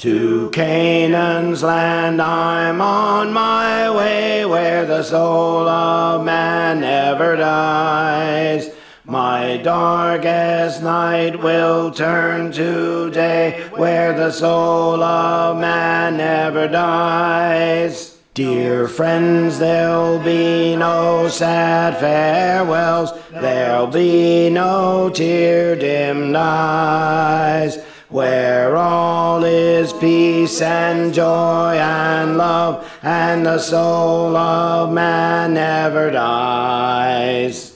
To Canaan's land I'm on my way, where the soul of man never dies. My darkest night will turn to day, where the soul of man never dies. Dear friends, there'll be no sad farewells, there'll be no tear-dimmed eyes, where all is peace and joy and love, and the soul of man never dies.